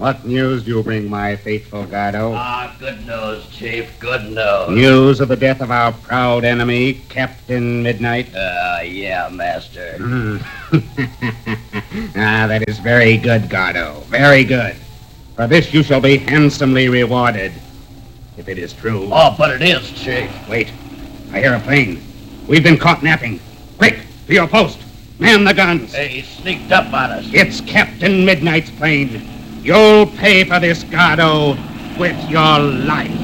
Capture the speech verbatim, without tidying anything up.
What news do you bring, my faithful Gardo? Ah, good news, Chief, good news. News of the death of our proud enemy, Captain Midnight? Ah, uh, yeah, Master. Mm. Ah, that is very good, Gardo, very good. For this you shall be handsomely rewarded, if it is true. Oh, but it is, Chief. Wait, I hear a plane. We've been caught napping. Quick, to your post. Man the guns. Hey, he sneaked up on us. It's Captain Midnight's plane. You'll pay for this, Gardo, with your life.